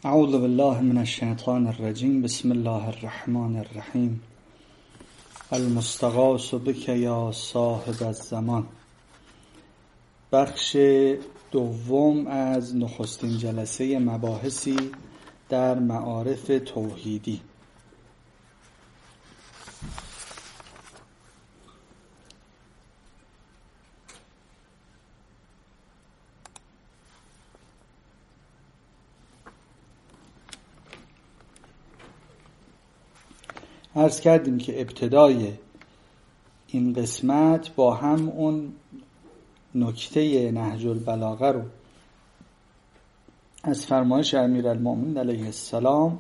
اعوذ بالله من الشیطان الرجیم. بسم الله الرحمن الرحیم. المستغاث بک یا صاحب الزمان. بخش دوم از نخستین جلسه مباحثی در معارف توحیدی. عرض کردیم که ابتدای این قسمت با هم اون نکته نهج البلاغه رو از فرمایش امیرالمومنین علیه السلام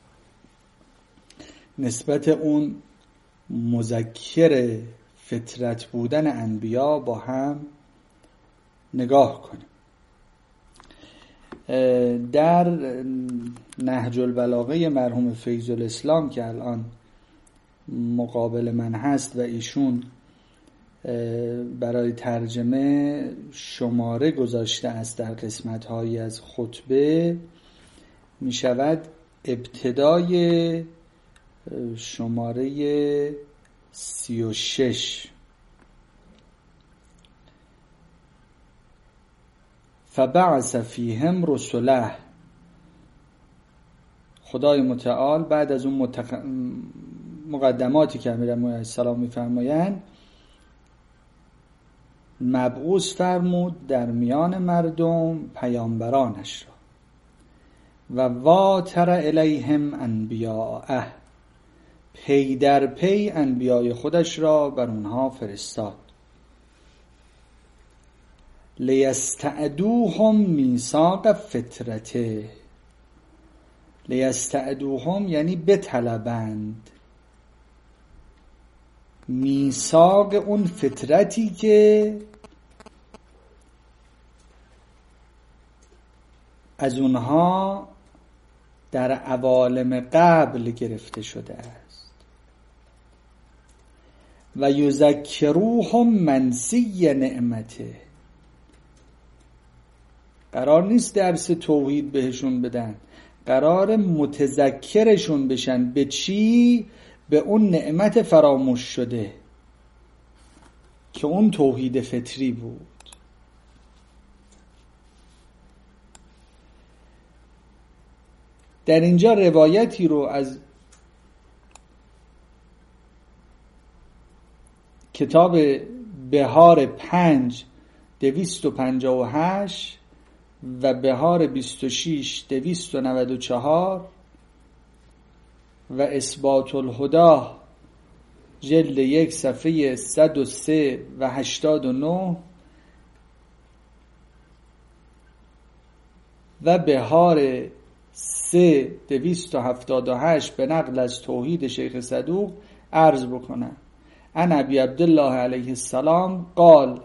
نسبت اون مذکر فطرت بودن انبیا با هم نگاه کنیم. در نهج البلاغه مرحوم فیض الاسلام که الان مقابل من هست و ایشون برای ترجمه شماره گذاشته است در قسمت‌هایی از خطبه، می شود ابتدای شماره 36. فبعث فیهم رسله. خدای متعال بعد از اون مقدماتی که امیرالمومنین علیه السلام می‌فرمایند مبعوث فرمود در میان مردم پیامبرانش را و واتر الیهم انبیاءه، پی در پی انبیای خودش را بر اونها فرستاد. لیستعدوهم میثاق فطرته. لیستعدوهم یعنی بطلبند میثاق اون فطرتی که از اونها در عوالم قبل گرفته شده است. و یذکروهم منسی نعمته. قرار نیست درس توحید بهشون بدن، قرار متذکرشون بشن. به چی؟ به اون نعمت فراموش شده که اون توحید فطری بود. در اینجا روایتی رو از کتاب بهار 5/258 و بهار 26/294 و اثبات الهدی جلد 1 صفحه 103 و 89 و بهار 3/278 به نقل از توحید شیخ صدوق عرض بکنم. عن ابی عبدالله علیه السلام قال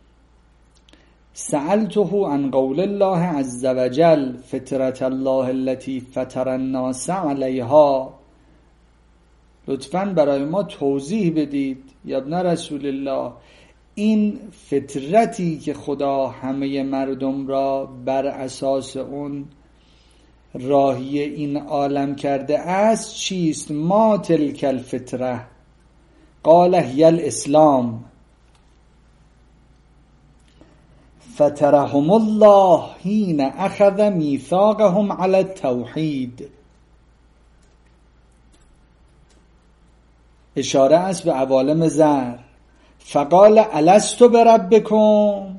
سألته عن قول الله عز وجل فطرة الله التي فطر الناس علیها. لطفاً برای ما توضیح بدید یا ابن رسول الله، این فطرتی که خدا همه مردم را بر اساس اون راهی این عالم کرده است چیست؟ ما تلک الفطره؟ قال هی الاسلام. فطرهم الله حین اخذ میثاقهم علی التوحید. اشاره است به عوالم ذر. فقال الستو بربکم.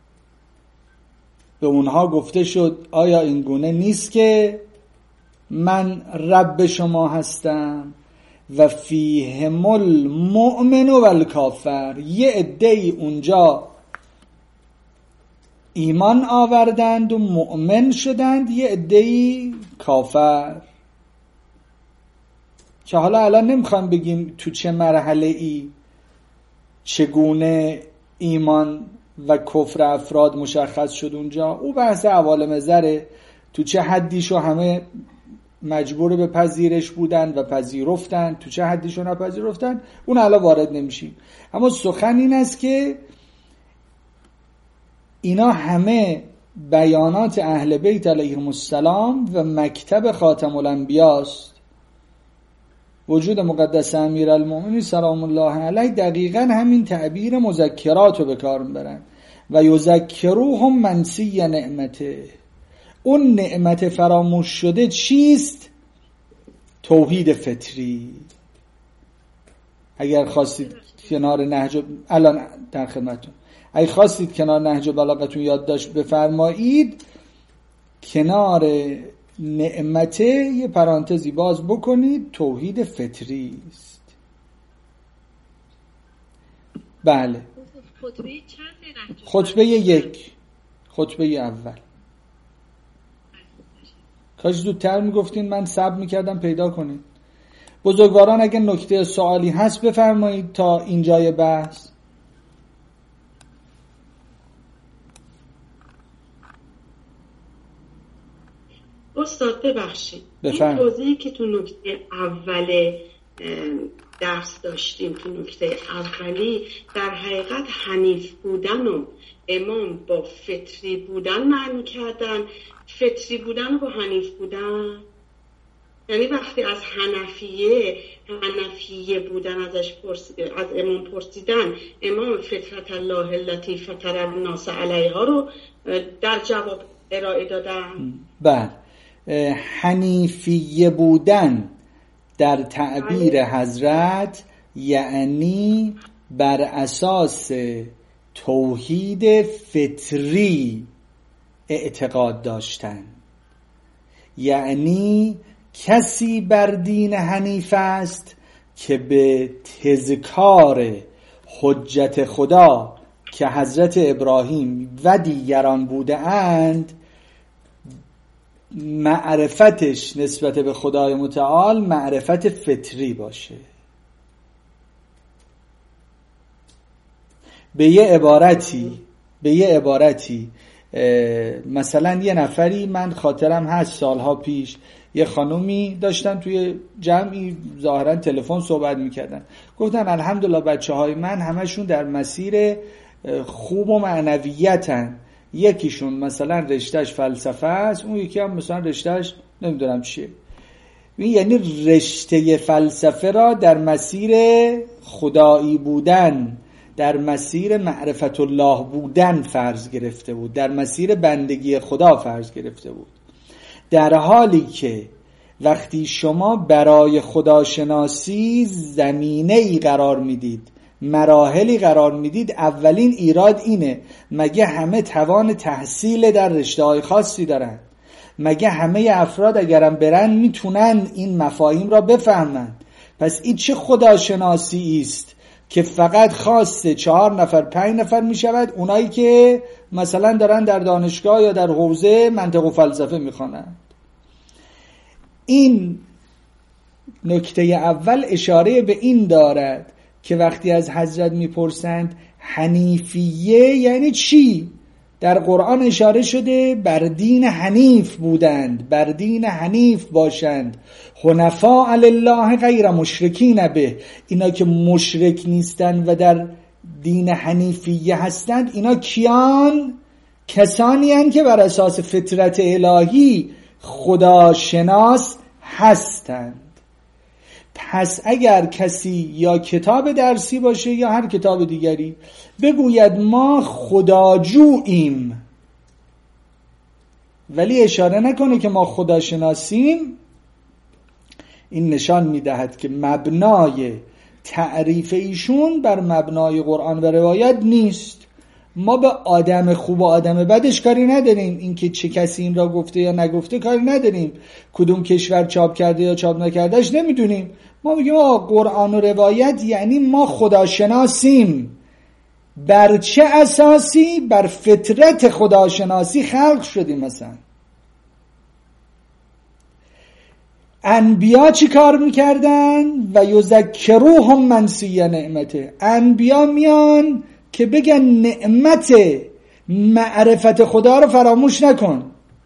به اونها گفته شد آیا این گونه نیست که من رب شما هستم؟ و فیهم المؤمن و الکافر. یه عده‌ای اونجا ایمان آوردند و مؤمن شدند، یه عده‌ای کافر. که حالا الان نمیخوام بگیم تو چه مرحله ای چگونه ایمان و کفر افراد مشخص شد اونجا. او بحث عوالم ذره، تو چه حدیشو همه مجبور به پذیرش بودن و پذیرفتن، تو چه حدیشو نپذیرفتن، اون الان وارد نمیشیم. اما سخن این است که اینا همه بیانات اهل بیت علیهم السلام و مکتب خاتم الانبیاء است. وجود مقدس امیرالمؤمنین سلام الله علیه دقیقاً همین تعبیر مذکرات رو به کار میبرن و یذکروهم منسی نعمته. اون نعمت فراموش شده چیست؟ توحید فطری. اگر خواستید کنار نهج الان در خدمتتون، اگه خواستید کنار نهج بلاغتون یادداشت بفرمایید، کنار نعمته یه پرانتزی باز بکنید، توحید فطری است. بله. خطبه 1، خطبه اول. کاش زودتر میگفتین، من صبر میکردم پیدا کنید. بزرگواران اگه نکته سوالی هست بفرمایید تا اینجای بحث. استاد ببخشید، این توضیحی که تو نکته اول درس داشتیم، تو نکته اولی، در حقیقت حنیف بودن و امام با فطری بودن معنی کردن، فطری بودن و با حنیف بودن. یعنی وقتی از حنفیه بودن از امام پرسیدن، امام فطرت الله التي فطر الناس علیها رو در جواب ارائه دادن. بله، حنیفیه بودن در تعبیر حضرت یعنی بر اساس توحید فطری اعتقاد داشتن. یعنی کسی بر دین حنیف است که به تذکار حجت خدا که حضرت ابراهیم و دیگران بوده اند، معرفتش نسبت به خدای متعال معرفت فطری باشه. به یه عبارتی مثلا یه نفری، من خاطرم هست سالها پیش یه خانومی داشتن توی جمعی ظاهرا تلفن صحبت میکردن، گفتن الحمدلله بچه های من همشون در مسیر خوب و معنویتن. یکیشون مثلا رشتهش فلسفه است، اون یکی هم مثلا رشتهش نمیدونم چیه. یعنی رشته فلسفه را در مسیر خدایی بودن، در مسیر معرفت الله بودن فرض گرفته بود، در مسیر بندگی خدا فرض گرفته بود. در حالی که وقتی شما برای خداشناسی زمینه‌ای قرار میدید، مراحلی قرار میدید، اولین ایراد اینه: مگه همه توان تحصیل در رشته‌های خاصی دارن؟ مگه همه افراد اگرم برن میتونن این مفاهیم را بفهمن؟ پس این چه خداشناسی است که فقط خاص 4 نفر 5 نفر میشود، اونایی که مثلا دارن در دانشگاه یا در حوزه منطق و فلسفه میخوانند. این نکته اول اشاره به این دارد که وقتی از حضرت میپرسند حنیفیه یعنی چی؟ در قرآن اشاره شده بر دین حنیف بودند، بر دین حنیف باشند. حنفاء لله غیر مشرکین به، اینا که مشرک نیستند و در دین حنیفیه هستند، اینا کیان؟ کسانی هستند که بر اساس فطرت الهی خداشناس هستند. پس اگر کسی یا کتاب درسی باشه یا هر کتاب دیگری بگوید ما خداجوییم، ولی اشاره نکنه که ما خداشناسیم، این نشان میدهد که مبنای تعریف ایشون بر مبنای قرآن و روایت نیست. ما به آدم خوب و آدم بدش کاری نداریم، این که چه کسی این را گفته یا نگفته کاری نداریم، کدوم کشور چاپ کرده یا چاپ نکردهش نمیدونیم. ما میگیم قرآن و روایت یعنی ما خداشناسیم. بر چه اساسی؟ بر فطرت خداشناسی خلق شدیم. مثلا انبیا چی کار میکردن؟ و یذکروهم منسی نعمته. انبیا میان که بگن نعمت معرفت خدا رو فراموش نکن.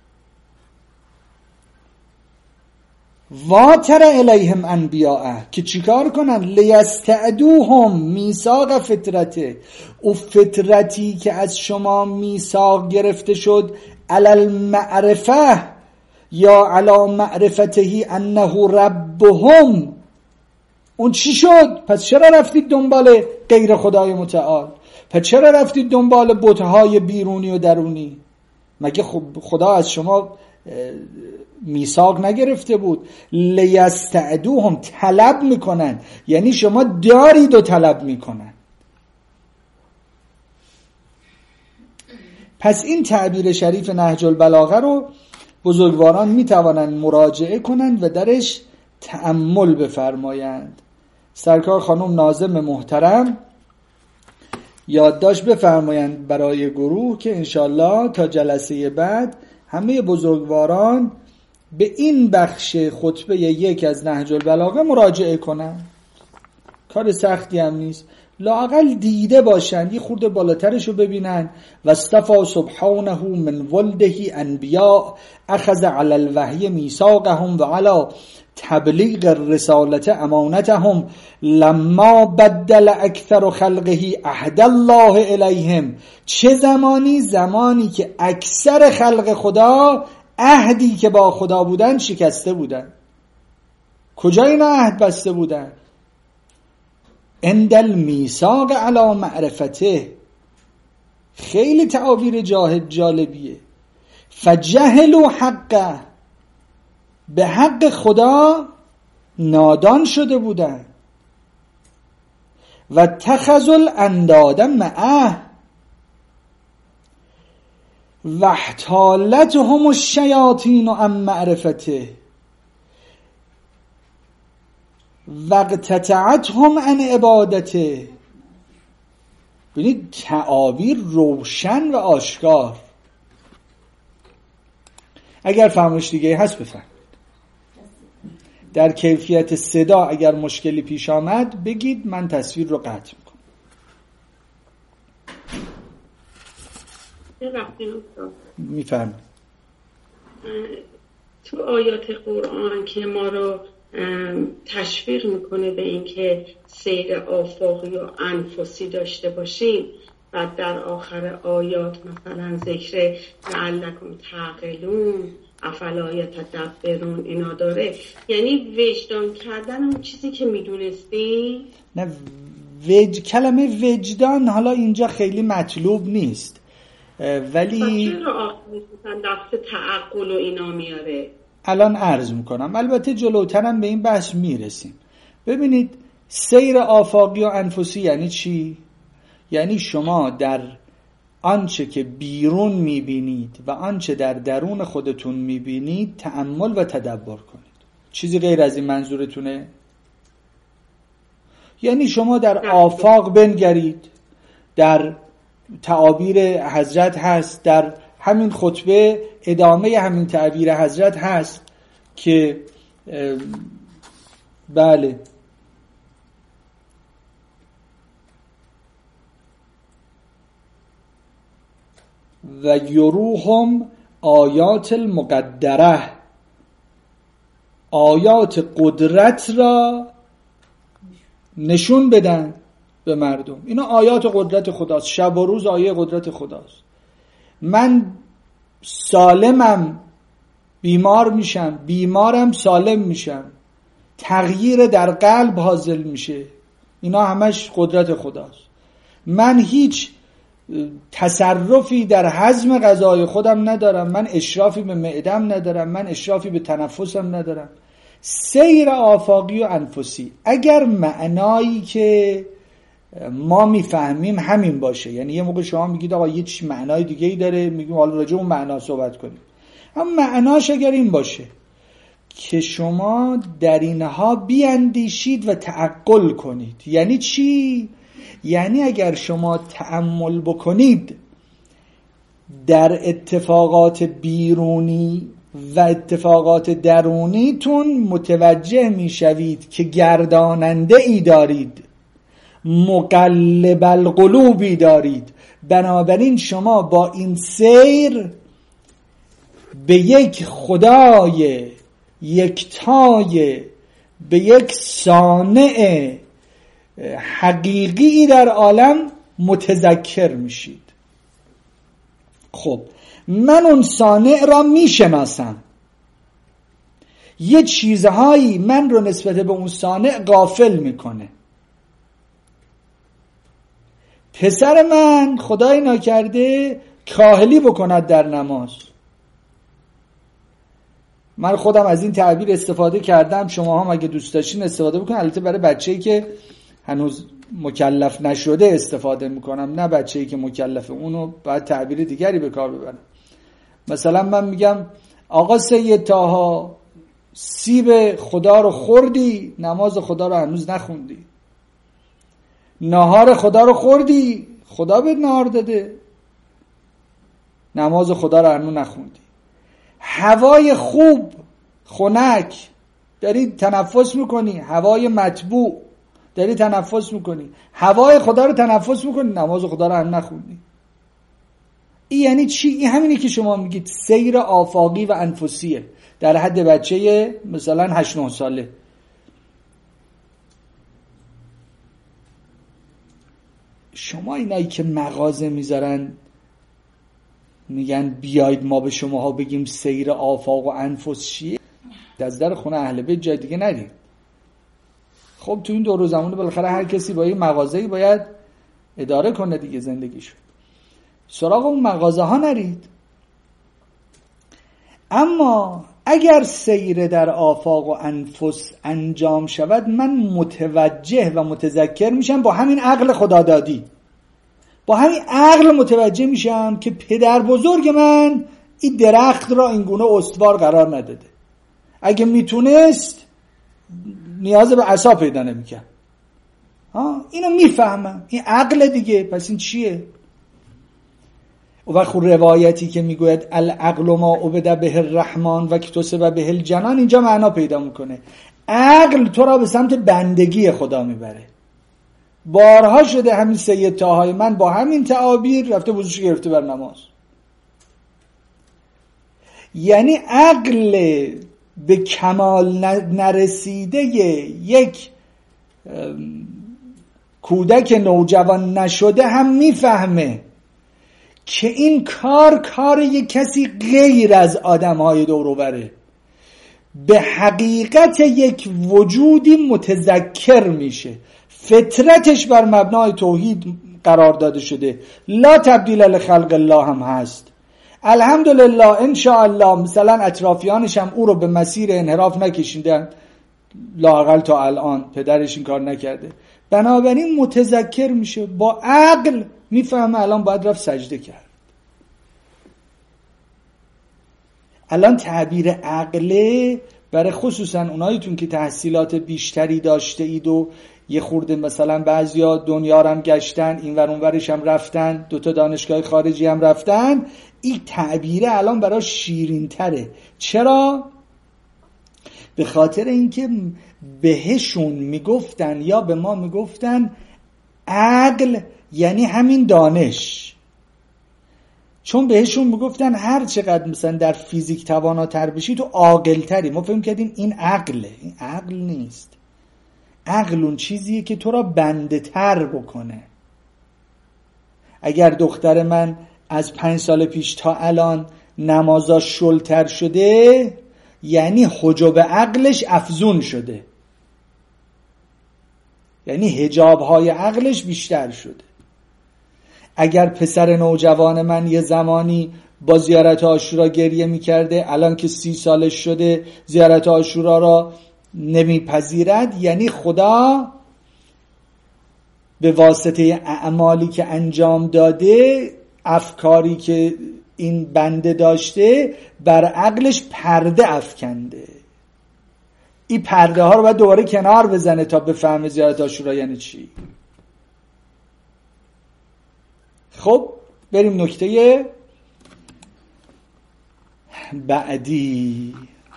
واتر الیهم انبیاء، که چیکار کنن؟ لیستعدوهم میثاق فطرته. او فطرتی که از شما میثاق گرفته شد علی المعرفه یا علی معرفته انه ربهم، اون چی شد؟ پس چرا رفتید دنبال غیر خدای متعال؟ پس چرا رفتید دنبال بت‌های بیرونی و درونی؟ مگه خدا از شما میثاق نگرفته بود؟ لیستعدوهم، طلب میکنن، یعنی شما دارید و طلب میکنن. پس این تعبیر شریف نهج البلاغه رو بزرگواران میتوانند مراجعه کنند و درش تأمل بفرمایند. سرکار خانم ناظم محترم یادداشت بفرمایند برای گروه که انشالله تا جلسه بعد همه بزرگواران به این بخش خطبه یک از نهج البلاغه مراجعه کنند. کار سختی هم نیست، لااقل دیده باشن، یه خورده بالاترشو ببینن. و اصطفى سبحانه من ولده انبیاء اخذ علی الوحی میثاقهم و علی تبلیغ الرسالة امانتهم لما بدل اکثر خلقه عهد الله الیهم. چه زمانی؟ زمانی که اکثر خلق خدا عهدی که با خدا بودن شکسته بودن. کجا اینا عهد بسته بودن؟ عند المیثاق علی معرفته. خیلی تعابیر جالبیه. فجهلوا حقه، به حق خدا نادان شده بودن. و اتخذوا الانداد معه و احتالتهم الشیاطین عن معرفته و اقتطعتهم عن عبادته. ببینید تعابیر روشن و آشکار. اگر فرمایش دیگه هست بفرمایید. در کیفیت صدا اگر مشکلی پیش آمد بگید، من تصویر رو قطع میکنم. میفرمایید. تو آیات قرآن که ما رو تشویق میکنه به اینکه سیر آفاقی و انفسی داشته باشیم، و در آخر آیات مثلا ذکر لعلکم تعقلون افلا یتدبرون اینا داره، یعنی وجدان کردن اون چیزی که میدونستی. نه، کلمه وجدان حالا اینجا خیلی مطلوب نیست، ولی چرا مثلا لفظ تعقل و اینا میاره؟ الان عرض میکنم، البته جلوترم به این بحث میرسیم. ببینید سیر آفاقی و انفسی یعنی چی؟ یعنی شما در آنچه که بیرون میبینید و آنچه در درون خودتون میبینید تأمل و تدبر کنید. چیزی غیر از این منظورتونه؟ یعنی شما در آفاق بنگرید. در تعابیر حضرت هست، در همین خطبه ادامه همین تعبیر حضرت هست که بله و یروهم آیات المقدره، آیات قدرت را نشون بدن به مردم. اینا آیات قدرت خداست، شب و روز آیه قدرت خداست. من سالمم بیمار میشم، بیمارم سالم میشم، تغییر در قلب حاصل میشه، اینا همش قدرت خداست. من هیچ تصرفی در هضم غذای خودم ندارم، من اشرافی به معدم ندارم، من اشرافی به تنفسم ندارم. سیر آفاقی و انفسی اگر معنایی که ما میفهمیم همین باشه، یعنی یه موقع شما میگید آقا یه چی معنای دیگه ای داره، میگیم حالا راجع اون معنا صحبت کنیم، اما معناش اگر این باشه که شما در اینها بیاندیشید و تعقل کنید. یعنی چی؟ یعنی اگر شما تأمل بکنید در اتفاقات بیرونی و اتفاقات درونیتون متوجه میشوید که گرداننده ای دارید، مقلب القلوبی دارید. بنابراین شما با این سیر به یک خدای یکتای، به یک صانع حقیقی در عالم متذکر میشید. خب من اون صانع را میشناسم. یه چیزهایی من رو نسبت به اون صانع غافل میکنه. پسر من خدای ناکرده کاهلی بکند در نماز. من خودم از این تعبیر استفاده کردم، شما هم اگه دوست داشتین استفاده بکنید. البته برای بچه‌ای که هنوز مکلف نشده استفاده میکنم، نه بچه‌ای که مکلفه، اونو باید تعبیر دیگری به کار ببرم. مثلا من میگم آقا سید طاها سیب خدا رو خوردی، نماز خدا رو هنوز نخوندی. نهار خدا رو خوردی، خدا به نهار داده، نماز خدا رو هنوز نخوندی. هوای خوب خنک داری تنفس میکنی، هوای مطبوع داری تنفس میکنی، هوای خدا رو تنفس میکنی، نماز خدا رو هنوز نخوندی. این یعنی چی؟ این همینی که شما میگید سیر آفاقی و انفسیه در حد بچه مثلا 8-9 ساله. شما اینایی که مغازه میذارن میگن بیاید ما به شماها بگیم سیر آفاق و انفس چیه، از در خونه اهل بیت جای دیگه نرید. خب تو این دور و زمان بالاخره هر کسی با یه مغازه‌ای باید اداره کنه دیگه زندگیشو. سراغ اون مغازه ها نرید. اما اگر سیر در آفاق و انفس انجام شود، من متوجه و متذکر میشم با همین عقل خدادادی، با همین عقل متوجه میشم که پدر بزرگ من این درخت را اینگونه استوار قرار نداده. اگه میتونست نیاز به عصا پیدا نمیکرد. اینو میفهمم، این عقل دیگه. پس این چیه؟ و خود روایتی که میگوید العقل ما عبد به الرحمن و کتسب به الجنان اینجا معنا پیدا میکنه. عقل تو را به سمت بندگی خدا میبره. بارها شده همین سید طاهای من با همین تعابیر رفته وضوش گرفته بر نماز. یعنی عقل به کمال نرسیده یک کودک نوجوان نشده هم میفهمه که این کار یک کسی غیر از آدم‌های دور و بره. به حقیقت یک وجودی متذکر میشه، فطرتش بر مبنای توحید قرار داده شده. لا تبدیل لخلق الله هم هست. الحمدلله انشاءالله مثلا اطرافیانش هم او رو به مسیر انحراف نکشیدن، لااقل تا الان پدرش این کار نکرده. بنابراین متذکر میشه، با عقل میفهمه الان باید رفت سجده کرد. الان تعبیر عقله برای خصوصا اوناییتون که تحصیلات بیشتری داشته اید و یه خورده مثلا بعضیا دنیا رو هم گشتن، این ور اون ورش هم رفتن، 2 دانشگاه خارجی هم رفتن، این تعبیره الان برای شیرین تره. چرا؟ به خاطر اینکه بهشون میگفتن یا به ما میگفتن عقل یعنی همین دانش. چون بهشون میگفتن هر چقدر مثلا در فیزیک تواناتر بشی تو عاقل تری. ما فهم کردیم این عقله. این عقل نیست. عقل اون چیزیه که تو را بنده تر بکنه. اگر دختر من از 5 سال پیش تا الان نمازاش شلتر شده، یعنی حجاب عقلش افزون شده، یعنی حجاب‌های عقلش بیشتر شده. اگر پسر نوجوان من یه زمانی با زیارت عاشورا گریه می‌کرده، الان که 30 سالش شده زیارت عاشورا را نمیپذیرد، یعنی خدا به واسطه اعمالی که انجام داده، افکاری که این بنده داشته، بر عقلش پرده افکنده. این پرده ها رو باید دوباره کنار بزنه تا بفهمه زیارت عاشورا یعنی چی. خب بریم نکته بعدی.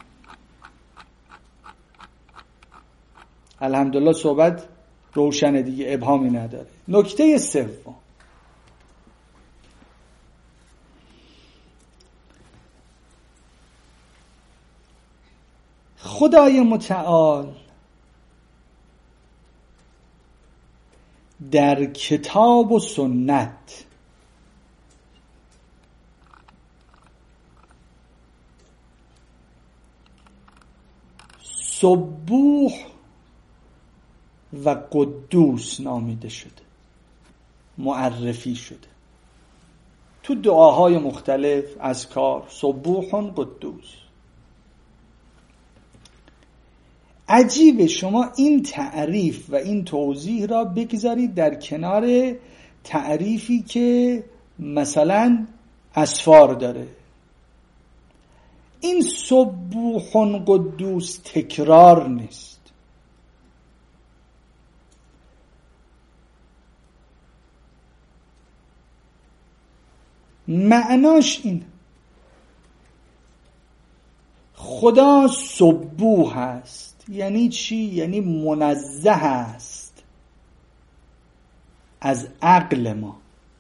الحمدلله صحبت روشنه دیگه، ابهامی نداره. نکته سوم، خدای متعال در کتاب و سنت سبوح و قدوس نامیده شده، معرفی شده تو دعاهای مختلف، اذکار، سبوح قدوس. عجیبه شما این تعریف و این توضیح را بگذارید در کنار تعریفی که مثلا اسفار داره. این سبوح قدوس تکرار نیست، معناش این خدا سبوح است. یعنی چی؟ یعنی منزه است از عقل ما.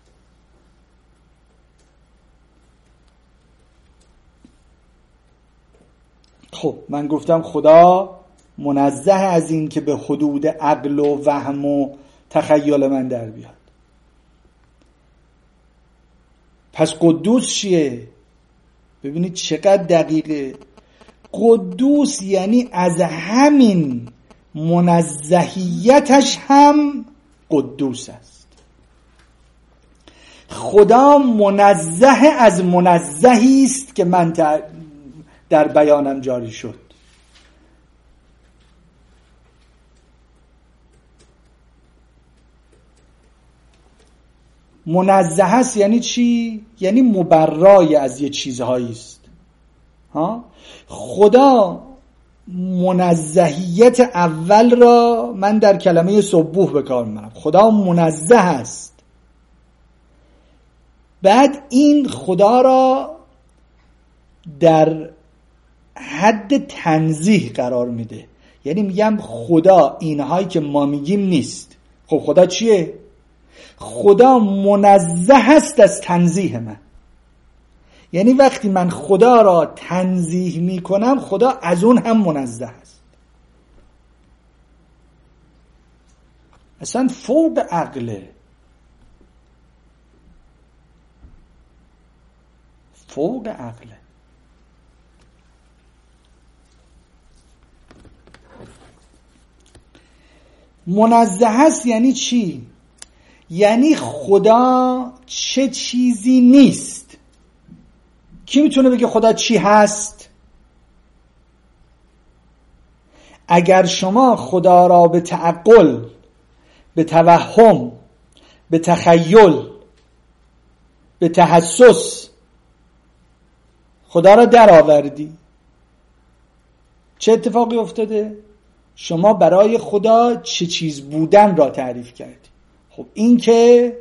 خب من گفتم خدا منزه از این که به حدود عقل و وهم و تخیل من در بیاد. پس قدوس چیه؟ ببینید چقدر دقیقه. قدوس یعنی از همین منزهیتش هم قدوس است. خدا منزه از منزهی است که من در بیانم جاری شد. منزه است یعنی چی؟ یعنی مبرای از یه چیزهایی است. خدا منزهیت اول را من در کلمه سبوح به کار میبرم. خدا منزه است. بعد این خدا را در حد تنزیه قرار میده. یعنی میگم خدا اینهایی که ما میگیم نیست. خب خدا چیه؟ خدا منزه است از تنزیه من. یعنی وقتی من خدا را تنزیه میکنم خدا از اون هم منزه است. اصلا فوق عقله، فوق عقله. منزه است یعنی چی؟ یعنی خدا چه چیزی نیست. کی میتونه بگه خدا چی هست؟ اگر شما خدا را به تعقل، به توهم، به تخیل، به تحسس خدا را در آوردی، چه اتفاقی افتاده؟ شما برای خدا چه چیز بودن را تعریف کردی. خب این که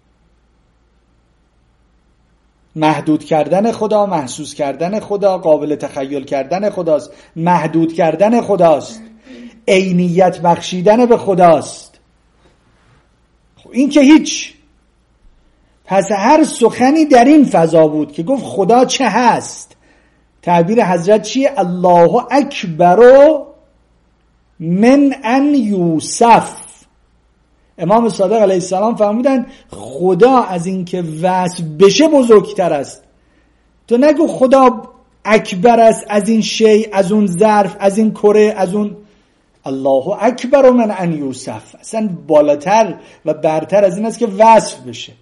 محدود کردن خدا، محسوس کردن خدا، قابل تخیل کردن خداست، محدود کردن خداست، عینیت بخشیدن به خداست. خب این که هیچ. پس هر سخنی در این فضا بود که گفت خدا چه هست. تعبیر حضرت چیه؟ الله اکبر من ان یوصف. امام صادق علیه السلام فرمودن خدا از این که وصف بشه بزرگتر است. تو نگو خدا اکبر است از این شی، از اون ظرف، از این کره، از اون. الله اکبر من ان یوصف اصلا بالاتر و برتر از این است که وصف بشه.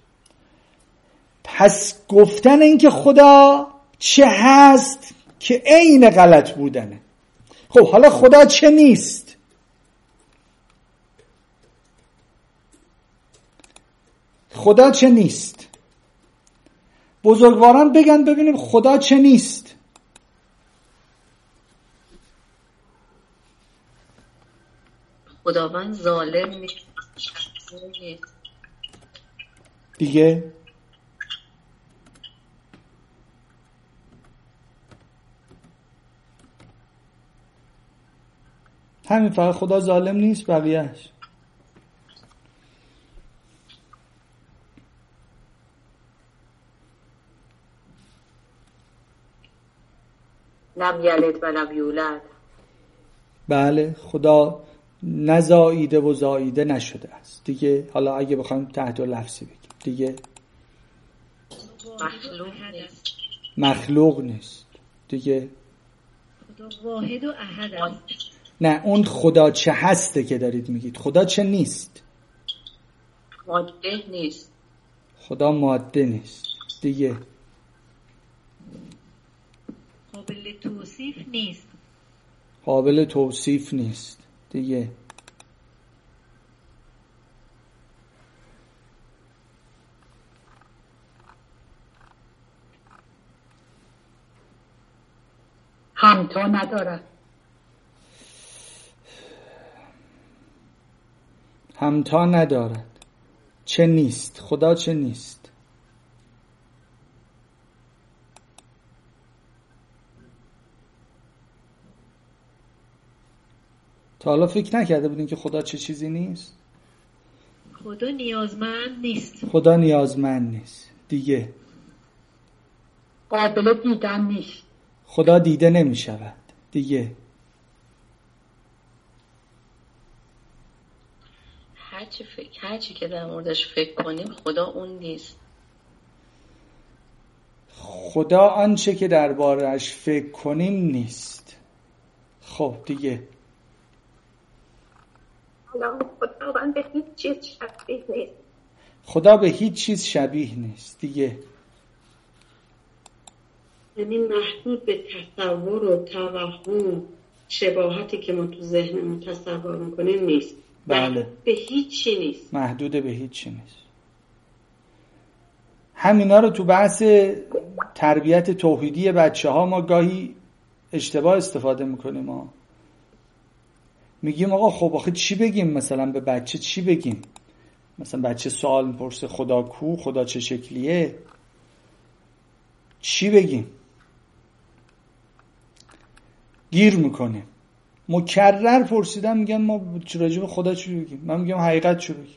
پس گفتن این که خدا چه هست که عین غلط بودنه. خب حالا خدا چه نیست؟ خدا چه نیست؟ بزرگواران بگن ببینیم خدا چه نیست. خداوند ظالم نیست. دیگه همین، فقط خدا ظالم نیست، بقیهش لم یلد و لم یولد. بله، خدا نزاییده و زاییده نشده است دیگه. حالا اگه بخوایم تحت لفظی بگیم دیگه مخلوق نیست دیگه. خدا واحد و احد است. نه، اون خدا چه هسته که دارید میگید، خدا چه نیست؟ ماده نیست. خدا ماده نیست. دیگه قابل توصیف نیست. قابل توصیف نیست. دیگه همتا ندارد. همتا ندارد. چه نیست؟ خدا چه نیست؟ تا حالا فکر نکرده بودین که خدا چه چیزی نیست؟ خدا نیازمند نیست. خدا نیازمند نیست. دیگه قابل دیدن نیست. خدا دیده نمی شود. دیگه هرچی که در موردش فکر کنیم خدا اون نیست. خدا آنچه که درباره‌اش فکر کنیم نیست. خب دیگه خداوند به هیچ چیز شبیه نیست. خدا به هیچ چیز شبیه نیست. دیگه یعنی محدود به تصور و توهم، شباهتی که ما تو ذهنمون تصور میکنیم نیست. بله. محدود به هیچ چی نیست. محدود به هیچ چی نیست. همینا رو تو بحث تربیت توحیدی بچه ها ما گاهی اشتباه استفاده میکنیم. ما میگیم آقا خب آخه چی بگیم؟ مثلا به بچه چی بگیم؟ مثلا بچه سوال میپرسه خدا کو؟ خدا چه شکلیه؟ چی بگیم؟ گیر میکنیم. مکرر پرسیدم، میگن ما راجع به خدا چی بگیم؟ من میگم حقیقت چی بگیم؟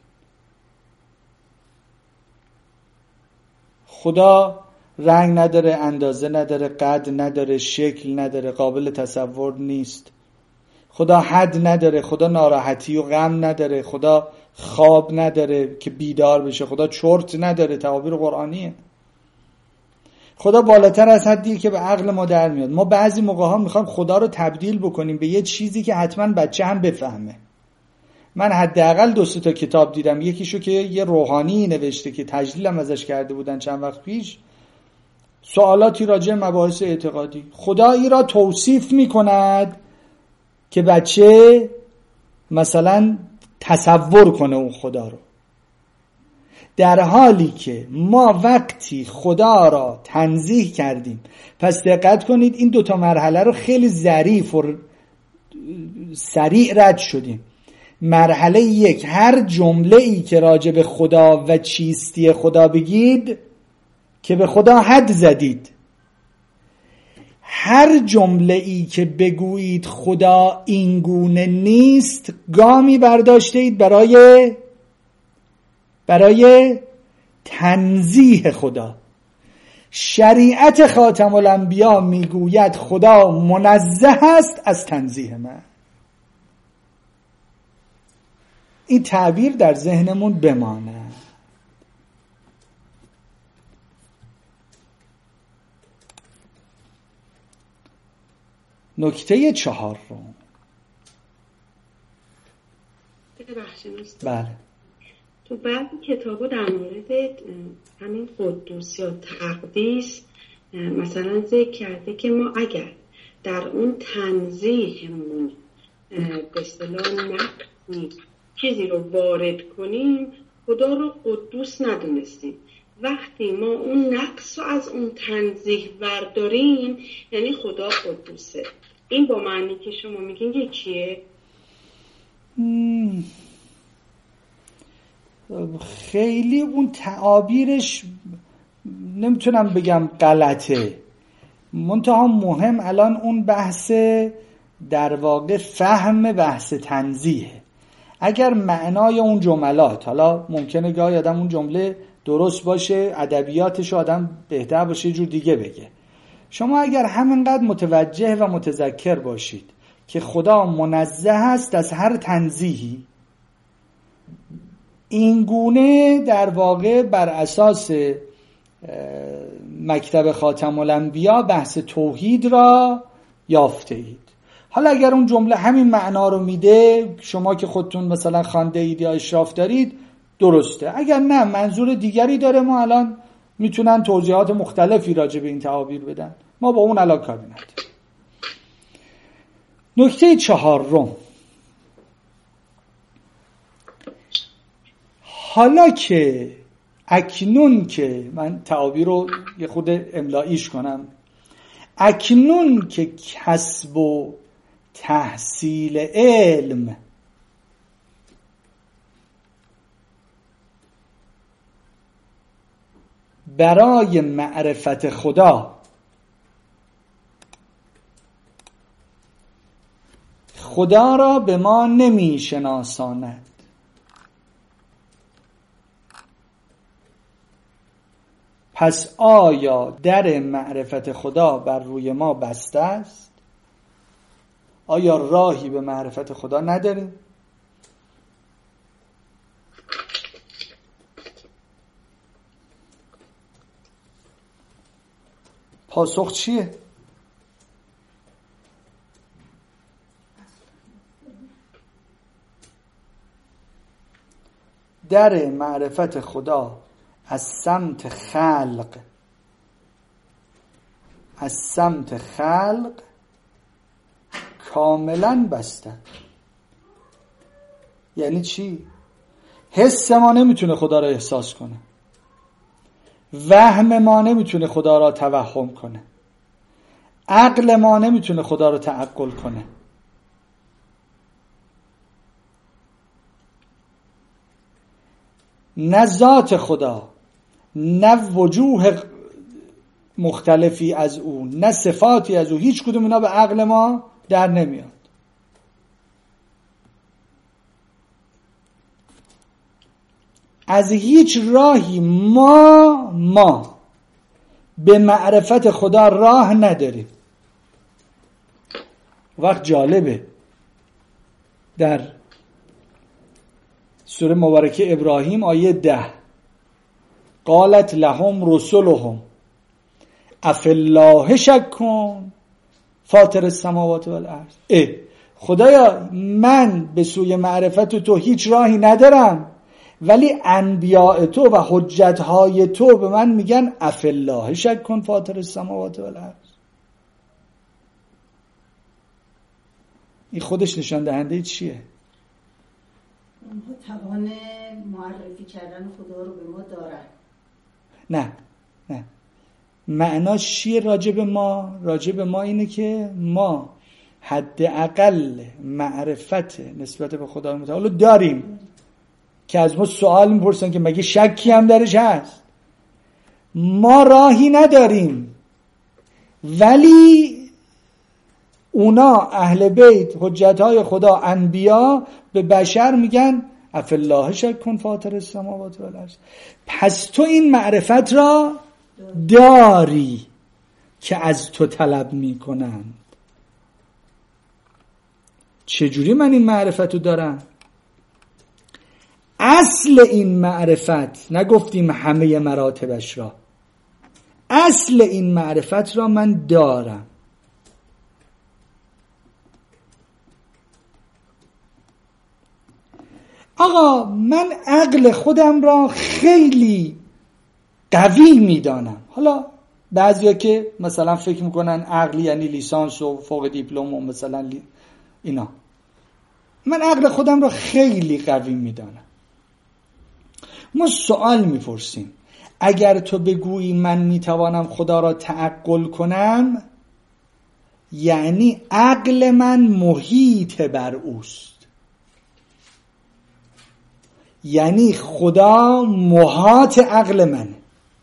خدا رنگ نداره، اندازه نداره، قد نداره، شکل نداره، قابل تصور نیست. خدا حد نداره، خدا ناراحتی و غم نداره، خدا خواب نداره که بیدار بشه، خدا چرت نداره، تعابیر قرآنیه. خدا بالاتر از حدیه که به عقل ما در میاد. ما بعضی موقع ها میخوایم خدا رو تبدیل بکنیم به یه چیزی که حتما بچه هم بفهمه. من حداقل 2 تا کتاب دیدم، یکیشو که یه روحانی نوشته که تجلیلم ازش کرده بودن چند وقت پیش، سوالاتی راجع مباحث اعتقادی. خدایی را توصیف میکند که بچه مثلا تصور کنه اون خدا رو، در حالی که ما وقتی خدا را تنزیه کردیم. پس دقت کنید این 2 مرحله رو خیلی ظریف و سریع رد شدیم. مرحله 1، هر جمله‌ای که راجع به خدا و چیستی خدا بگید که به خدا حد زدید. هر جمله‌ای که بگویید خدا این گونه نیست، گامی برداشتید برای تنزیه خدا. شریعت خاتم الانبیا میگوید خدا منزه است از تنزیه من. این تعبیر در ذهنمون بمانه. نکته 4. بله. تو بعضی کتابا در مورد همین قدوس یا تقدیس مثلا ذکر کرده که ما اگر در اون تنزیهمون به اصطلاح نقصی چیزی رو وارد کنیم، خدا رو قدوس ندونستیم. وقتی ما اون نقص رو از اون تنزیه برداریم یعنی خدا قدوسه. این با معنی که شما میگین یکیه؟ خیلی اون تعابیرش نمیتونم بگم غلطه، منتها مهم الان اون بحث در واقع فهم بحث تنزیه. اگر معنای اون جملات، حالا ممکنه گاهی آدم اون جمله درست باشه، ادبیاتش آدم بهتر باشه یه جور دیگه بگه. شما اگر همینقدر متوجه و متذکر باشید که خدا منزه است از هر تنزیهی، این گونه در واقع بر اساس مکتب خاتم الانبیا بحث توحید را یافته اید. حالا اگر اون جمله همین معنا رو میده، شما که خودتون مثلا خوانده اید یا اشراف دارید، درسته. اگر نه منظور دیگری داره، ما الان میتونن توضیحات مختلفی راجع به این تعابیر بدن، ما با اون الان کاری نداریم. نکته 4، حالا که اکنون که من تعابیر رو یه خود املاییش کنم، اکنون که کسب و تحصیل علم برای معرفت خدا خدا را به ما نمی شناساند، پس آیا در معرفت خدا بر روی ما بسته است؟ آیا راهی به معرفت خدا نداریم؟ پاسخ چیه؟ در معرفت خدا از سمت خلق کاملا بسته. یعنی چی؟ حس ما نمیتونه خدا را احساس کنه، وهم ما نمیتونه خدا را توهم کنه، عقل ما نمیتونه خدا را تعقل کنه. نه ذات خدا، نه وجوه مختلفی از او، نه صفاتی از او، هیچ کدوم اینا به عقل ما در نمیاد. از هیچ راهی ما به معرفت خدا راه نداریم. وقت جالبه در سوره مبارکه ابراهیم آیه 10 قالت لهم رسلهم افی الله شک فاطر السماوات والارض. خدایا من به سوی معرفت تو هیچ راهی ندارم، ولی انبیاء تو و حجتهای تو به من میگن افی الله شک فاطر السماوات والارض. این خودش نشان دهنده چیه؟ اونها توان معرفی کردن خدا رو به ما دارن. نه معناش چیه راجب ما؟ راجب ما اینه که ما حداقل معرفت نسبت به خدا متعال داریم که از ما سوال میپرسن که مگه شکی هم درش هست. ما راهی نداریم، ولی اونا اهل بیت، حجتهای خدا، انبیا به بشر میگن افی الله شک فاطر السماوات والارض. پس تو این معرفت را داری که از تو طلب میکنن. چجوری من این معرفت رو دارم؟ اصل این معرفت، نگفتیم همه مراتبش را، اصل این معرفت را من دارم. آقا من عقل خودم را خیلی قوی میدانم. حالا بعضیا که مثلا فکر میکنن عقل یعنی لیسانس و فوق دیپلم و مثلا اینا، من عقل خودم را خیلی قوی میدانم. ما سوال میپرسیم اگر تو بگویی من میتوانم خدا را تعقل کنم، یعنی عقل من محیط بر اوست، یعنی خدا محاط عقل منه.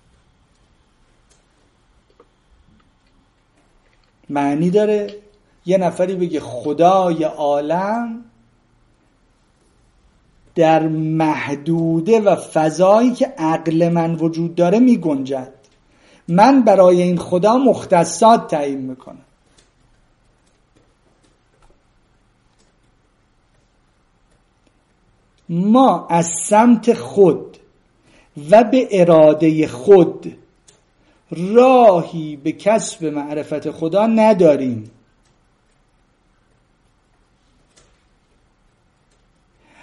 معنی داره یه نفری بگه خدای عالم در محدوده و فضایی که عقل من وجود داره می گنجد، من برای این خدا مختصات تعیین میکنم. ما از سمت خود و به اراده خود راهی به کسب معرفت خدا نداریم.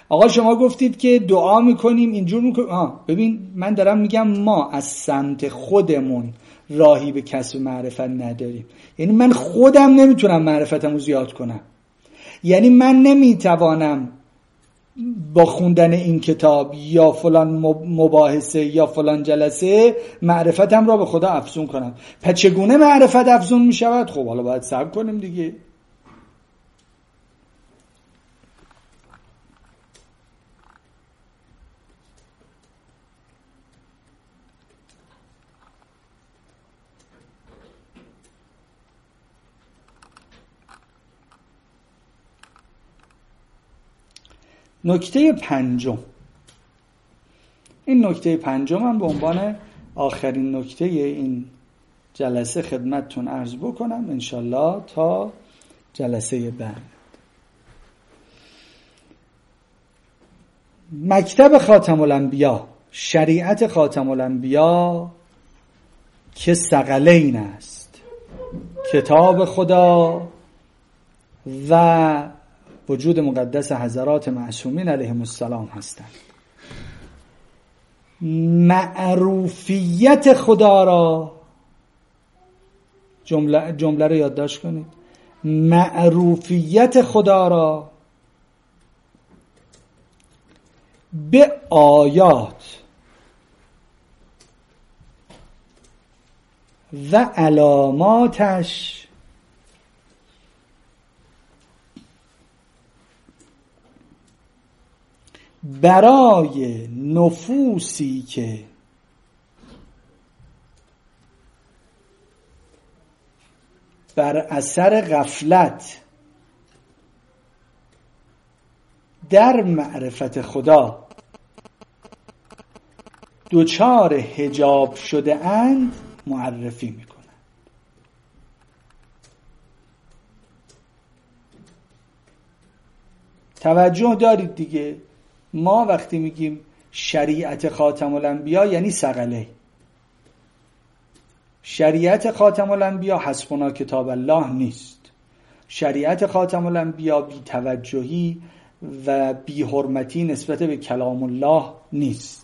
آقا شما گفتید که دعا میکنیم اینجور میکنیم. ببین من دارم میگم ما از سمت خودمون راهی به کسب معرفت نداریم. یعنی من خودم نمیتونم معرفتمو زیاد کنم. یعنی من نمیتوانم با خوندن این کتاب یا فلان مباحثه یا فلان جلسه معرفتم را به خدا افزون کنم. پس چگونه معرفت افزون میشود؟ خب حالا باید صبر کنیم دیگه. نکته پنجم، این نکته پنجم هم به عنوان آخرین نکته این جلسه خدمتتون عرض بکنم انشالله تا جلسه بعد. مکتب خاتم الانبیا، شریعت خاتم الانبیا که ثقلین است، کتاب خدا و وجود مقدس حضرات معصومین علیهم السلام هستند. معروفیت خدا را جمله رو یادداشت کنید. معروفیت خدا را به آیات و علاماتش برای نفوسی که بر اثر غفلت در معرفت خدا دچار حجاب شده اند معرفی میکنند. توجه دارید دیگه، ما وقتی میگیم شریعت خاتم الانبیا یعنی ثقله. شریعت خاتم الانبیا حسبنا کتاب الله نیست. شریعت خاتم الانبیا بی توجهی و بی حرمتی نسبت به کلام الله نیست.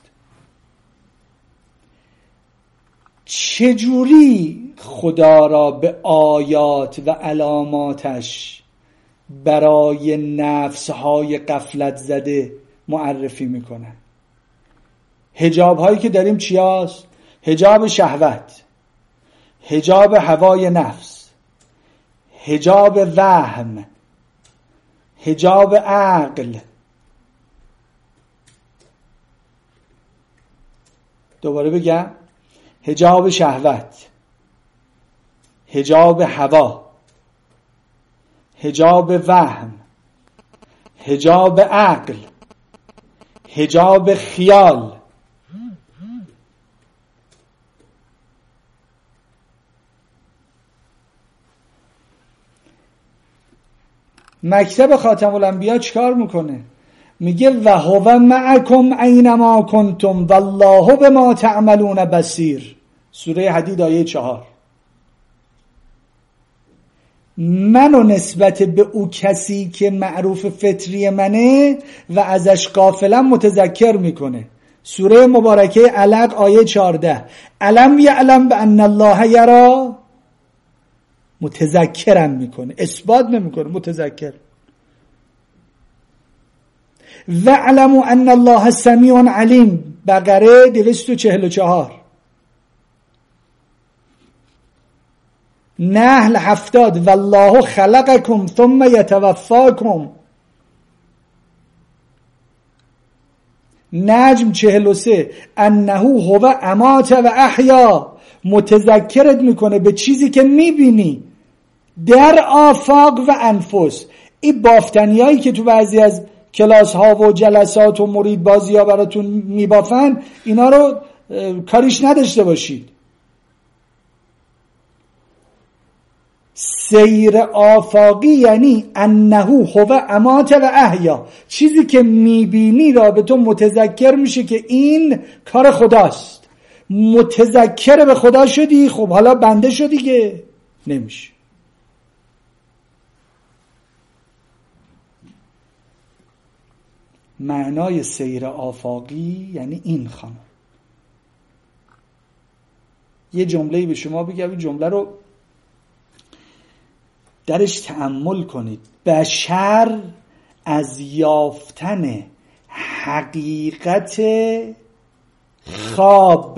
چجوری خدا را به آیات و علاماتش برای نفسهای غفلت زده معرفی میکنه؟ حجاب هایی که داریم چی هست؟ حجاب شهوت، حجاب هوای نفس، حجاب وهم، حجاب عقل. دوباره بگم، حجاب شهوت، حجاب هوا، حجاب وهم، حجاب عقل، حجاب خیال. مکتب خاتم الانبیا چیکار میکنه؟ میگه و هو معکم اینما کنتم والله بما تعملون بصیر. سوره حدید آیه 4. منو نسبت به او کسی که معروف فطری منه و ازش غافلم متذکر میکنه. سوره مبارکه علق آیه 14. الم یعلم بان الله یرا، متذکرم میکنه، اثبات نمیکنه، متذکر. و علموا ان الله سمیع علیم، بقره 244. نحل 70 والله خلقکم ثم یتوفاکم. نجم 43 انه هو امات و احیا، متذکرت میکنه به چیزی که میبینی در آفاق و انفس. این بافتنیایی که تو بعضی از کلاس ها و جلسات و مرید بازی ها براتون میبافن، اینا رو کاریش نداشته باشید. سیر آفاقی یعنی انه هو امات و احیا، چیزی که میبینی را به تو متذکر میشه که این کار خداست. متذکر به خدا شدی، خب حالا بنده شدی که نمیشه. معنای سیر آفاقی یعنی این خانم. یه جمله‌ای به شما بگم، این جمله رو درش تأمل کنید. بشر از یافتن حقیقت خواب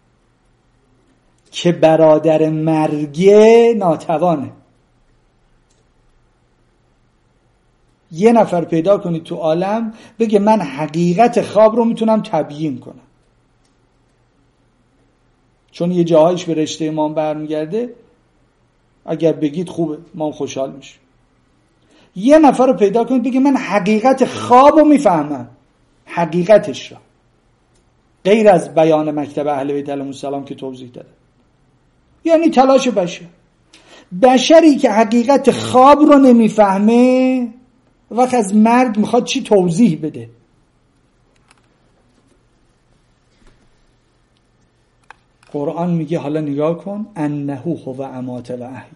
که برادر مرگه ناتوانه. یه نفر پیدا کنید تو عالم بگه من حقیقت خواب رو میتونم تبیین کنم، چون یه جاهایش به رشته امام برمیگرده. اگر بگید خوبه، ما خوشحال میشیم. یه نفر رو پیدا کنید بگه من حقیقت خواب رو میفهمم، حقیقتش را، غیر از بیان مکتب اهل بیت علیهم السلام که توضیح داده. یعنی تلاش بشری که حقیقت خواب رو نمیفهمه وقت از مرگ میخواد چی توضیح بده؟ قرآن میگه حالا نگاه کن، انه هو امات و احیا.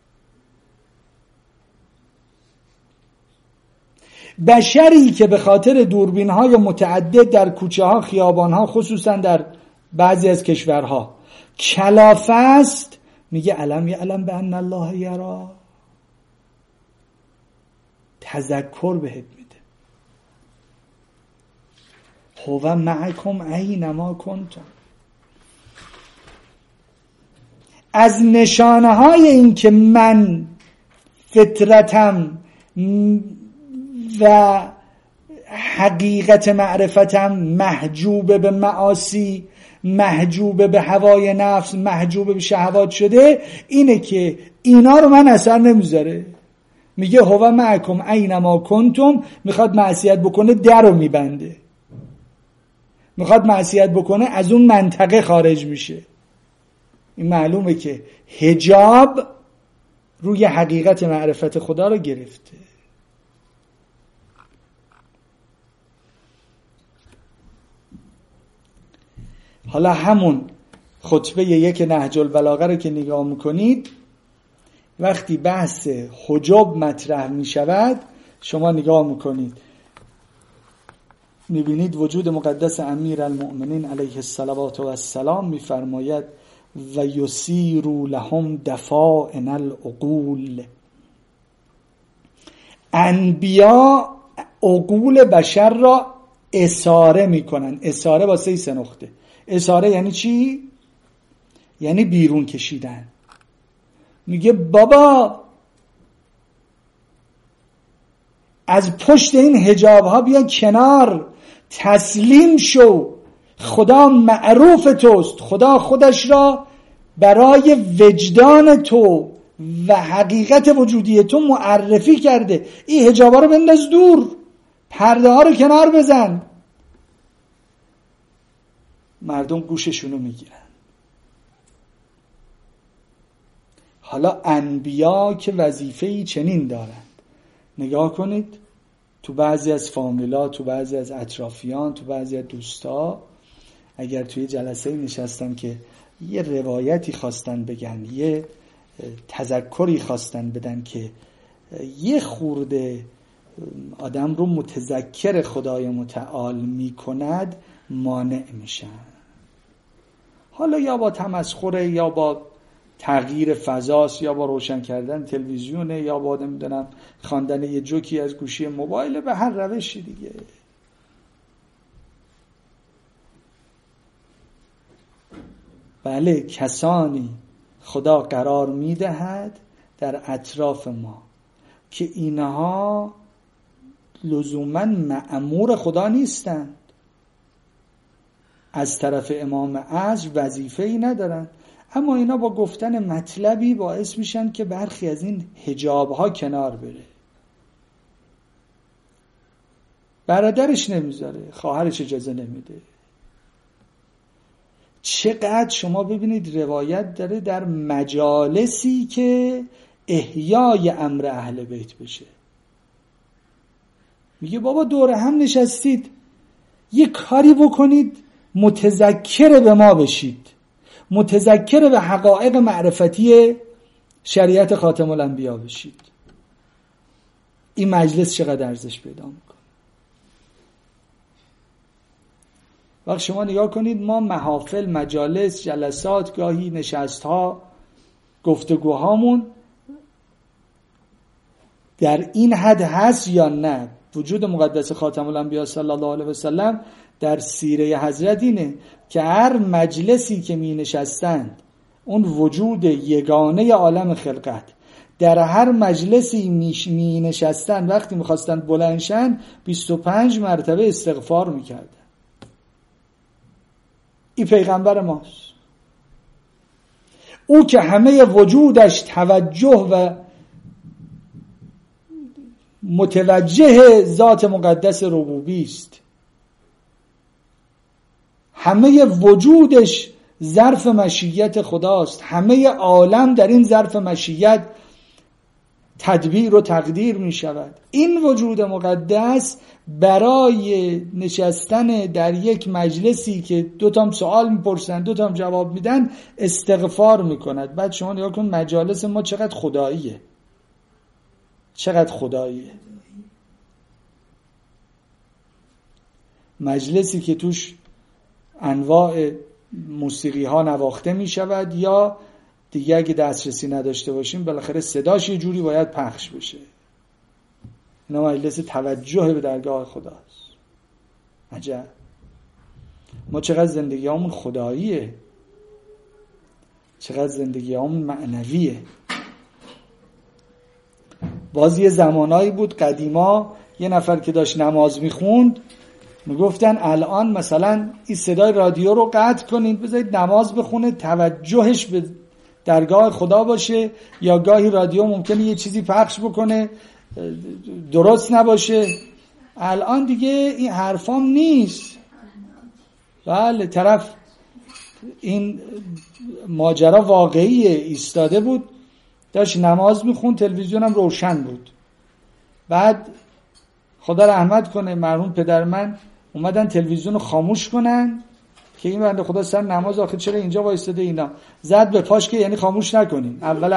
بشری که به خاطر دوربین‌های متعدد در کوچه‌ها، خیابان‌ها، خصوصا در بعضی از کشورها کلافه است، میگه علم یعلم بأن الله یرا. تذکر بهت میده. هو معکم اینما کنتم. از نشانه های این که من فطرتم و حقیقت معرفتم محجوب به معاصی، محجوب به هوای نفس، محجوب به شهوات شده، اینه که اینا رو من اثر نمیذاره. میگه هو معکم اینما کنتم. میخواد معصیت بکنه در رو میبنده، میخواد معصیت بکنه از اون منطقه خارج میشه. این معلومه که حجاب روی حقیقت معرفت خدا رو گرفته. حالا همون خطبه یک نهج البلاغه رو که نگاه میکنید، وقتی بحث حجاب مطرح میشود شما نگاه میکنید میبینید وجود مقدس امیر المؤمنین علیه الصلوات و السلام میفرماید و یسیر لهم دفائن العقول. انبیا عقول بشر را اساره میکنن. اساره با 3 نقطه. اساره یعنی چی؟ یعنی بیرون کشیدن. میگه بابا از پشت این حجاب ها بیا کنار، تسلیم شو، خدا معروف توست، خدا خودش را برای وجدان تو و حقیقت وجودی تو معرفی کرده. این حجاب ها رو بنداز دور، پرده ها رو کنار بزن. مردم گوششونو میگیرن. حالا انبیا که وظیفه‌ای چنین دارند. نگاه کنید تو بعضی از فامیلا، تو بعضی از اطرافیان، تو بعضی از دوستا، اگر توی جلسه نشستن که یه روایتی خواستن بگن، یه تذکری خواستن بدن که یه خورده آدم رو متذکر خدای متعال میکند، مانع میشن. حالا یا با تمسخره، یا با تغییر فضاست، یا با روشن کردن تلویزیونه، یا با نمیدونم خواندن یه جوکی از گوشی موبایل، به هر روشی دیگه. بله، کسانی خدا قرار میدهد در اطراف ما که اینها لزوماً مأمور خدا نیستند، از طرف امام عصر وظیفه‌ای ندارن، اما اینا با گفتن مطلبی باعث میشن که برخی از این حجاب‌ها کنار بره. برادرش نمیذاره، خواهرش اجازه نمیده. چقدر شما ببینید روایت داره در مجالسی که احیای امر اهل بیت بشه. میگه بابا دور هم نشستید، یه کاری بکنید متذکر به ما بشید، متذکر به حقایق معرفتی شریعت خاتم الانبیا بشید. این مجلس چقدر ارزش پیدا میکنه. وقت شما نگاه کنید ما محافل، مجالس، جلسات، گاهی نشست‌ها، گفتگوهامون در این حد هست یا نه؟ وجود مقدس خاتم الانبیا صلی الله علیه و سلم در سیره حضرت اینه که هر مجلسی که می نشستند اون وجود یگانه عالم خلقت، در هر مجلسی می نشستند وقتی می خواستند بلندشن 25 مرتبه استغفار می کردن. این پیغمبر ماست، او که همه وجودش توجه و متوجه ذات مقدس ربوبی است، همه وجودش ظرف مشیت خداست، همه عالم در این ظرف مشیت تدبیر و تقدیر می شود. این وجود مقدس برای نشستن در یک مجلسی که دوتام سوال میپرسن دوتام جواب میدن استغفار میکند. بعد شما نگاه کن مجالس ما چقدر خداییه، چقدر خداییه. مجلسی که توش انواع موسیقی ها نواخته می شود یا دیگه اگه دسترسی نداشته باشیم بالاخره صداش یه جوری باید پخش بشه. اینا مجلس توجه به درگاه خداست. عجب ما چقدر زندگیامون خداییه، چقدر زندگیامون معنویه. باز یه زمانایی بود قدیما یه نفر که داشت نماز میخوند میگفتن الان مثلا این صدای رادیو رو قطع کنید بذارید نماز بخونه توجهش به درگاه خدا باشه، یا گاهی رادیو ممکنه یه چیزی پخش بکنه درست نباشه. الان دیگه این حرفام نیست. بله طرف این ماجرا واقعیه، ایستاده بود داشت نماز میخوند تلویزیونم روشن بود، بعد خدا رحمت کنه مرحوم پدر من اومدن تلویزیون رو خاموش کنن که این بنده خدا سر نماز آخه چرا اینجا وایستاده، اینا زد به پاش که یعنی خاموش نکنین. اول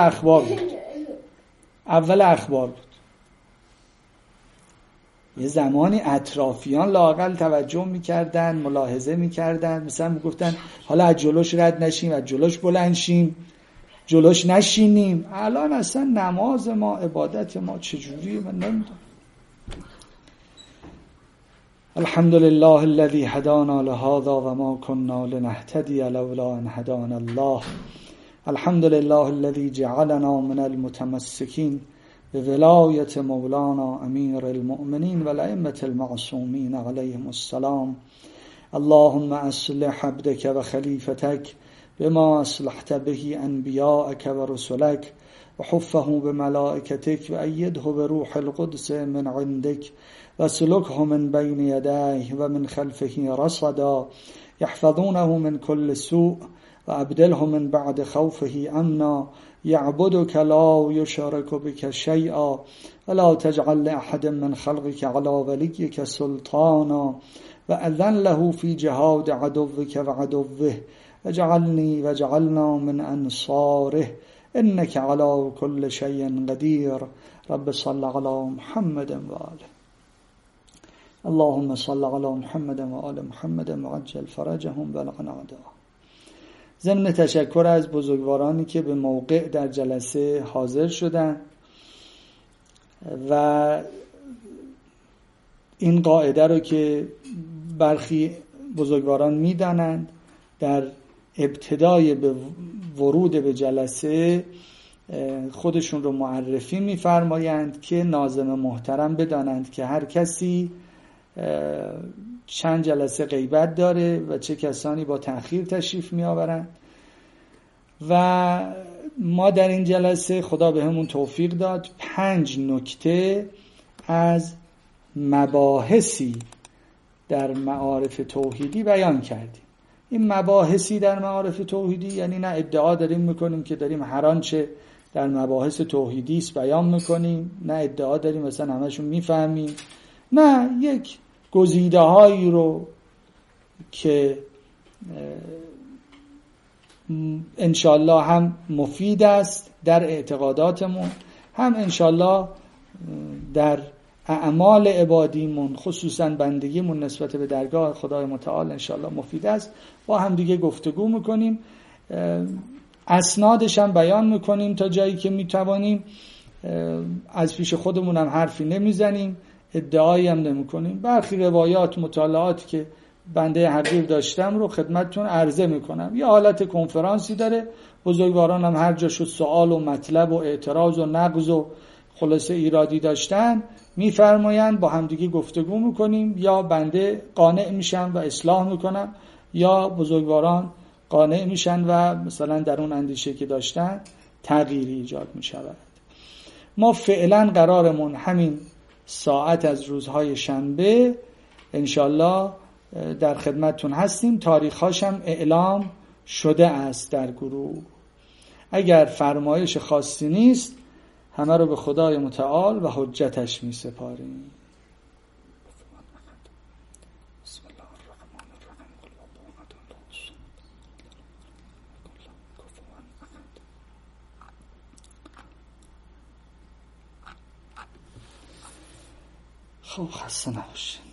اخبار بود. یه زمانی اطرافیان لااقل توجه میکردن، ملاحظه میکردن، مثلا میگفتن حالا از جلوش رد نشیم، از جلوش بلند شیم، جلوش نشینیم. الان اصلا نماز ما، عبادت ما چجوریه من نمیدونم. الحمد لله الذي هدانا لهذا وما كنا لنهتدي لولا ان هدانا الله. الحمد لله الذي جعلنا من المتمسكين بولاية مولانا امير المؤمنين والائمة المعصومين عليهم السلام. اللهم اصلح عبدك وخليفتك بما اصلحت به انبياءك ورسلك وحفه بملائكتك وأيده بروح القدس من عندك وسلكه من بين يديه ومن خلفه رصدا يحفظونه من كل سوء وأبدله من بعد خوفه أمنا يعبدك لا يشرك بك شيئا ولا تجعل لأحد من خلقك على وليك سلطانا وأذن له في جهاد عدوك وعدوه وجعلني وجعلنا من أنصاره إنك على كل شيء قدير. رب صل على محمد وآله. اللهم صل على محمد وآل محمد وعجل فرجهم ولعن أعداءهم. ضمن تشکر از بزرگوارانی که به موقع در جلسه حاضر شدن و این قاعده رو که برخی بزرگواران میدانند در ابتدای به ورود به جلسه خودشون رو معرفی می‌فرمایند که ناظم محترم بدانند که هر کسی چند جلسه غیبت داره و چه کسانی با تأخیر تشریف می‌آورند و ما در این جلسه خدا بهمون توفیق داد 5 نکته از مباحثی در معارف توحیدی بیان کردیم. این مباحثی در معارف توحیدی یعنی نه ادعا داریم میکنیم که داریم هر آنچه در مباحث توحیدی است بیان میکنیم، نه ادعا داریم مثلا همشون میفهمیم، نه یک گزیده هایی رو که انشالله هم مفید است در اعتقاداتمون، هم انشالله در اعمال عبادیمون خصوصا بندگیمون نسبت به درگاه خدای متعال انشاءالله مفید است. با هم دیگه گفتگو میکنیم، اسنادش هم بیان میکنیم تا جایی که میتوانیم، از پیش خودمون هم حرفی نمیزنیم، ادعایی هم نمیکنیم. برخی روایات مطالعاتی که بنده حقیر داشتم رو خدمتتون عرضه میکنم. یه حالت کنفرانسی داره، بزرگواران هم هر جا شد سوال و مطلب و اعتراض و نقض و خلاصه ایرادی داشتن میفرمایند، با همدیگه گفتگو میکنیم، یا بنده قانع میشم و اصلاح میکنم یا بزرگواران قانع میشن و مثلا در اون اندیشه که داشتن تغییری ایجاد میشود. ما فعلا قرارمون همین ساعت از روزهای شنبه انشالله در خدمتتون هستیم. تاریخ‌هاش هم اعلام شده است در گروه. اگر فرمایش خاصی نیست همه رو به خدای متعال و حجتش می سپاریم. خب خسته نباشید.